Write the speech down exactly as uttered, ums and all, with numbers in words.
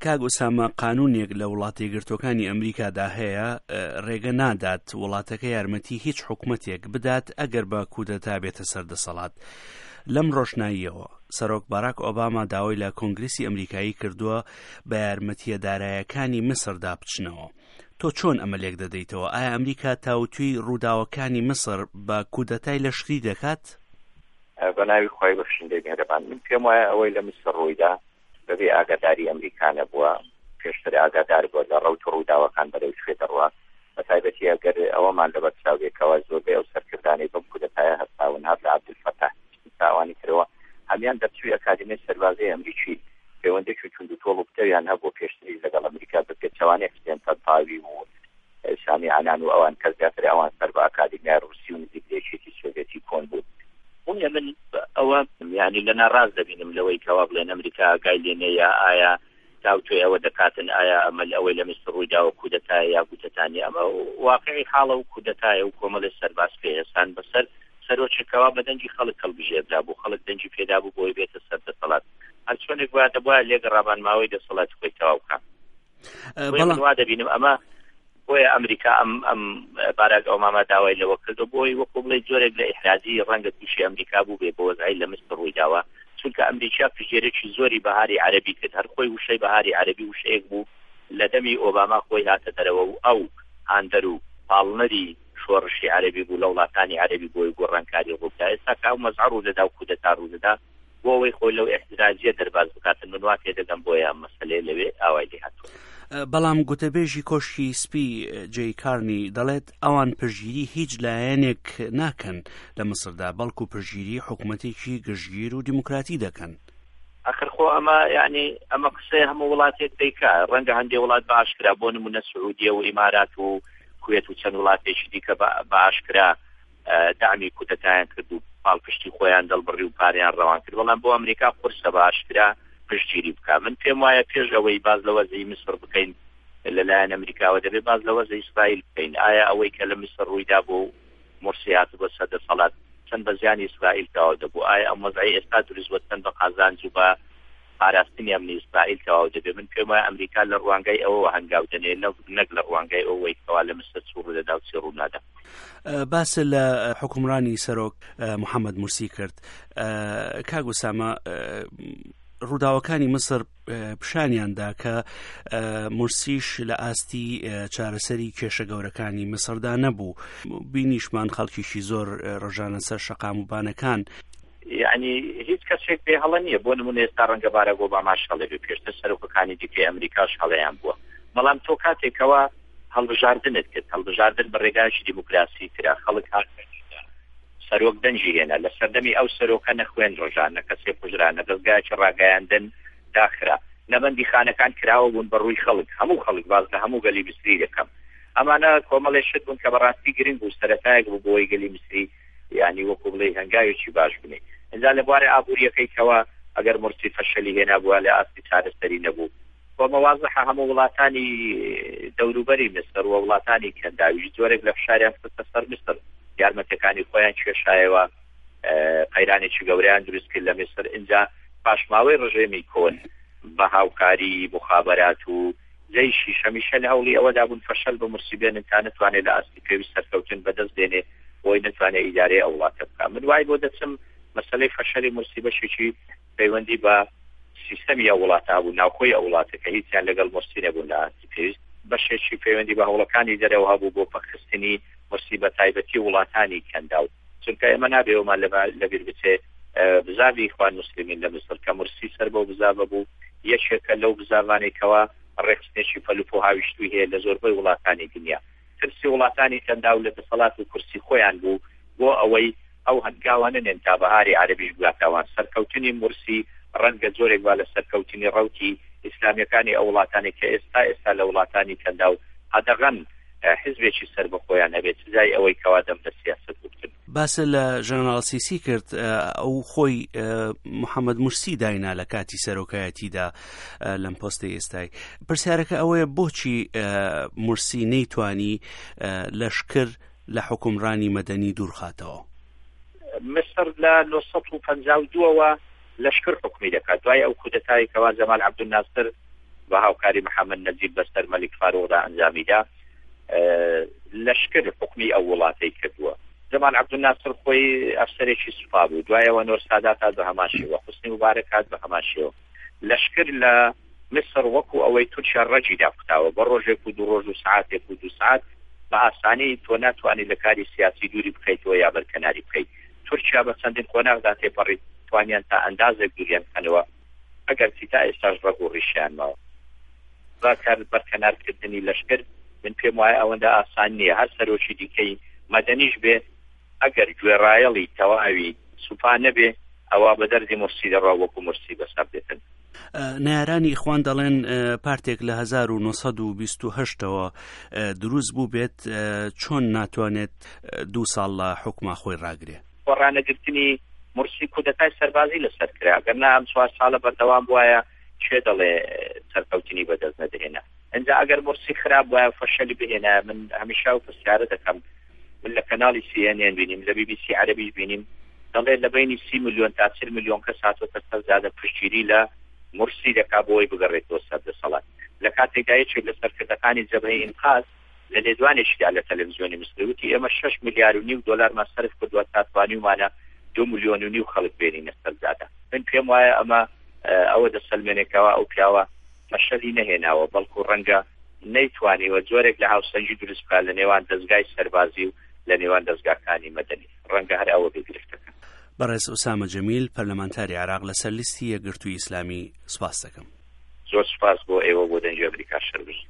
کاگ ئوسامە قانونێک لە وڵاتە یەکگرتووەکانی ئەمریکادا هەیە ڕێگە نادات وڵاتەکە یارمەتی هیچ حکومەتێک بدات ئەگەر بە کودەتا بێتە سەردەسەڵات. لەم ڕۆژناییەوە سەرۆک باراک ئۆباما داوای لە کۆنگرسی ئەمریکایی کردووە بە یارمەتیە دارایەکانی مسردا بچنەوە. تۆ چۆن ئەمەلێک دەدەیتەوە؟ ئایا ئەمریکا تاوتوی ڕووداوەکانی مسر بە کودەتای لەشکری دەکات؟ بە ناوی خۆی بەخشندەی مێرەبان، من پێم وایە ئەوەی لە مسر ڕوویدا بەبێ ئاگاداری ئەمریکانە بووە، پێشتر ئاگادار بووە لە ڕەوت و ڕووداوەکان بەرەو شوێ دەڕوە، بە تایبەتی ئەگەر ئەوەمان لە بەرچاوێکەوە زۆربەی ئەو سەرکردانەی بەم کودەتایە هەستاون هات لە عەبدولفەتاح تاوانی کردەوە، هەمیان دەرچووی ئەکادیمیای سەربازەی ئەمریکی پەیوەندێکی توند و تۆڵ و پتەویان هەبوو پێشتری لەگەڵ ئەمریکا بپێچەوانێک سێنتە تاوی و شامی عەنان و ئەوان کەس زیاتر ئەوان سەر بە ئەکادیمیای ڕووسی و نزیک لێشێتی سۆڤێتی کۆن بوو. بوونە من ئەوە یعنی لە ناڕاز دەبینم لەوەی کەوا بڵێن ئەمریکا ئاگای لێنەیە ئایا تاوتوی ئەوە دەکاتن ئایا ئەمەل ئەوەی لە مستر ڕوویداوە کودەتایە یا کودەتانی ئەمە واقعی حاڵە و کودەتایە و کۆمەڵی سەرباز پێهێستان بەسەر سەرۆکێکەوە بە دەنجی خەڵک هەڵبژێردرا بوو، خەڵک دەنجی پێدا بوو بۆی بێتە سەردەسەڵات، هەر چۆنێک وایە دەبوایە لێگە ڕابانماوەی دەسەڵات خۆی تەواو بکات. بەڵام وا دەبینم ئەمە بۆیە ئەمریکا ئەم ئەم باراک ئۆباما داوای لەوە کردو بۆی وەکو بڵێ جۆرێک لە ئیحرازی ڕەنگە تووشی ئەمریکا بوو بێ بۆ وەزعی لە مستر ڕوویداوە، چونکە ئەمریکا پژێرێکی زۆری بەهاری عەرەبی کرد، هەر خۆی وشەی بەهاری عەرەبی وشەیەک بوو لە دەمی ئۆباما خۆی هاتە دەرەوە و ئەو هاندەر و پاڵنەری شۆڕشی عەرەبی بوو لە وڵاتانی عەرەبی بۆی گۆڕانکاری ڕوودا. ئێستا کاو مەزعە ڕوودەدا و کودەتا ڕوودەدا بۆ ئەوەی خۆی لەو ئیحتجاجیە دەرباز بکاتن، من وا تێدەگەم بۆیە ئەم مەسەلەیە لەوێ ئاوای لێ هاتووە. بەڵام گوتەبێژی کۆشکی سپی جێی کارنی دەڵێت ئەوان پشگیری هیچ لایەنێک ناکەن لە مسردا، بەڵکو پشگیری حکوومەتێکی گشتگیر و دیموکراتی دەکەن. ئەخر خۆ ئەمە یعنی ئەمە قسەی هەموو وڵاتێک دەیکا، ڕەنگە هەندێک وڵات باشکرا بۆ نمونە سعودیە و ئیمارات و کوێت و چەند وڵاتێکی دیکە باشکرا دامی کودەتایان کرد و پاڵپشتی خۆیان دڵبڕی و پاریان ڕەوان کرد، بەڵام بۆ ئەمریکا قورسە باشکرا پشتگیری بکە. من پێم وایە پێش ئەوەی باز لە وەزەی مسر بکەین لەلایەن ئەمریکاوە دەبێت باز لە وەزەی ئیسرائیل بکەین. ئایا ئەوەی کە لە مسر ڕوویدا بۆ مرسی هاتبوو بە سەردەسەڵات چەند بە زیانی ئیسرائیل تەواو دەبوو؟ ئایا ئەم وەزعی ئێستا دروستوە چەند بە قازانج و بە پاراستنی ئەمنی ئیسرائیل تەواو دەبێت؟ من پێم وایە ئەمریکا لە ڕوانگەی ئەوەوە هەنگاو دەنێ نەک لە ڕوانگەی ئەوەی کەوا لە مسر چ ڕوودەدا و چ ڕوونادا. باس لە حکومڕانی سەرۆک محەممەد مورسی کرد. کاگ ئوسامە ڕووداوەکانی مسر پیشانیاندا کە مورسیش لە ئاستی چارەسەری کێشە گەورەکانی مسردا نەبوو، بینیشمان خەڵکیشی زۆر ڕۆژانە سەر شەقام و بانەکان، یعنی هیچ کەسێک بێ هەڵە نییە. بۆ نمونە ئێستا ڕەنگە باراک ئۆباماش هەڵێ بێ، پێشتر سەرۆکەکانی دیکەی ئەمریکاش هەڵەیان بووە، بەڵام تۆ کاتێکەوە هەڵبژاردنت کرد، هەڵبژاردن بە ڕێگایشی دیموکراسی کرا، خەڵک هات سەرۆک دەنجی هێنا، لە سەردەمی ئەو سەرۆکە نەخوێن ڕۆژانە کەسێ کوژرانە دەستگایکی ڕاگەیاندن داخرا، نەبەندی خانەکان کراوە بوون بە ڕووی خەڵک، هەموو خەڵک باز لە هەموو گەلی مصری دەکەم. ئەمانە کۆمەڵێ شت بوون کە بەڕاستی گرنگ بوو، سەرەتایەک بوو بۆی گەلی مصری یعنی وەکو بڵێ هەنگاوێکی باش بنێ. ئینجا لە بوارێ ئابوووریەکەیکەوە ئەگەر مرسی فەشەلی هێنا بووە لە ئاستی چارەسەری نەبوو. بۆ مەوازەحە هەموو وڵاتانی دەوروبەری مسر و وڵاتانی کەنداویش جۆرێک لە فشاریان کردە سەر مسر، یارمەتەکانی خۆیان کێشایەوە، قەیرانێکی گەورەیان دروست کرد لە مسر. اینجا پاشماوەی ڕژێمی کۆن بە هاوکاری مخابەرات و جەیشی هەمیشە لە هەوڵی ئەوەدا بوون فەشەل بە مرسی بێنن تا نتوانێت لە ئاستی پێویست سەرکەوتن بەدەست بێنێ بۆی نتوانێت ئیدارەی ئەو وڵاتە بکات. من وای بۆ دەچم مەسەلەی فەشەلی مرسی بەشێکی پەیوەندی بە سیستەمی ئەو وڵاتە بوو، ناوخۆی ئەو وڵاتە کە هیچیان لەگەڵ مرسی نەبوون لە ئاستی پێویست، بەشێکی پەیوەندی بە هەوڵەکانی دەرەوە هەبوو بۆ پەخستنی مرسی بە تایبەتی وڵاتانی کەنداو، چونکە ئێمە نابێوەمان لەبیر بچێ بزاوی ئیخوان موسلیمین لە مسر کە مرسی سەر بەو بزاوە بوو، یەکێکە لەو بزاوانێکەوە ڕێکخستنێکی پەلوپ و هاویشتوی هەیە لە زۆربەی وڵاتانی دنیا. ترسی وڵاتانی کەنداو لە دەسەڵات و کورسی خۆیان بوو بۆ ئەوەی ئەو هەنگاوانە نێن تا بەهاری عەرەبیش بگاتەوان. سەرکەوتنی مرسی ڕەنگە جۆرێک وا لە سەرکەوتنی ڕەوتی ئیسلامیەکانی ئەو وڵاتانی کە ئێستا ئێستا لە وڵاتانی کەنداو هەدەغەن حزبێکی سەر بەخۆیان هەبێت، سزای ئەوەی کەوا دەم لە سیاسەت بکرد. باس لە ژەنەرال سیسی کرد، ئەو خۆی محەممەد مورسی داینا لە کاتی سەرۆکایەتیدا لەم پۆستی ئێستای. پرسیارەکە ئەوەیە بۆچی مورسی نەیتوانی لەشکر لە حکومڕانی مەدەنی دوورخاتەوە؟ مسر لە نۆ سەد و پەنجا و دووەوە لەشکر حکومی دەکات، دوای ئەو کودەتای کەوا جەمال عەبدولناسر بە هاوکاری محەممەد نەجیب بەسەر مەلیک فاروقدا ئەنجامیدا لەشکر حکمی ئەو وڵاتەی کردووە. زەمان عەبدولناسر خۆی ئەفسەرێکی سوپا بوو، دوایەوە نۆر سادات هات بە هەمان شێوە، حوسنی مبارەک هات بە هەمان شێوە. لەشکر لە مصر وەکو ئەوەی تورکیا ڕەجیدا بکاوە بە ڕۆژێک و دوو ڕۆژ و سعاتێک و دوو سعات بە ئاسانی تۆ ناتوانانی لە کاری سیاسی دووری بکەیتەوە یا بەرکەناری بکەیت. تورکیا بە چەندین قۆناغدا تێپەڕی توانیان تا ئەندازێک دووریان بکەنەوە ئەگەر چی تا ئێستاش ڕەگ و ڕیشیان ماوە. ڕاکار بەرکەنارکردنی لەشکر من پێم وایە ئەوەندە ئاسان نییە. هەر سەرۆکی دیکەی مەدەنیش بێ ئەگەر گوێڕایەڵی تەواوی سوپا نەبێ ئەوە بە دەردی مرسی دەڕوا وەکو مرسی بەسەر بێتن. نارانی ئیخوان دەڵێن پارتێک لە هەزار و نۆسەد و بیست و هەشتەوە دروست بوو بێت، چۆن ناتوانێت دوو ساڵ لە حکوما خۆی ڕاگرێ؟ ڕانەگرتنی مرسی کودەتای سەربازی لەسەر کرا، گەرنا ئەم چوار ساڵە بەردەوام بووایە چێ دەڵێ سەرکەوتنی بەدەست نەدەهێنا. ئەنجا ئەگەر مرسی خراپ وایە فەشەلی بهێنا، من هەمیشا و پرسیارە دەکەم، من لە کەناڵی سی ئێن ئێن بینیم، لە بی بی سی عەرەبی بینیم، دەڵێ لە بینی سی ملیۆن تا چل ملیۆن کەس هاتوۆتە سەر زیادە پشتگیری لە مرسی دەکا بۆی بگەڕێتەوە سەردەسەڵات. لە کاتێکدا یەکێک لە سەرکردەکانی جەبهەی ئینقاذ لە لێدوانێکیدا لە تەلەڤیزیۆنی مسری وتی ئێمە شەش میلیارد و نیو دۆلار مەصرف کردووە تا توانیمانە دو ملیۆن و نیو خەڵک بێنینە سەرزادە. من پێم وایە ئەمە ئەوە دەسەلمێنێکەوە ئەو پیاوە فەشەلی نەهێناوە، بەڵکو ڕەنگە نەیتوانیوە جۆرێک لە هاوسەنگی دروست بکات لە نێوان دەستگای سەربازی و لە نێوان دەستگاکانی مەدەنی. ڕەنگە هەر ئەوە بگرفتەکە. بەڕێز ئوسامە جەمیل، پەرلەمانتاری عێراق لەسەر لیستی یەکگرتووی ئیسلامی، سوپاس دەکەم. زۆر سوپاس بۆ ئێوە بۆ دەنگی ئەمریکا شەربژ.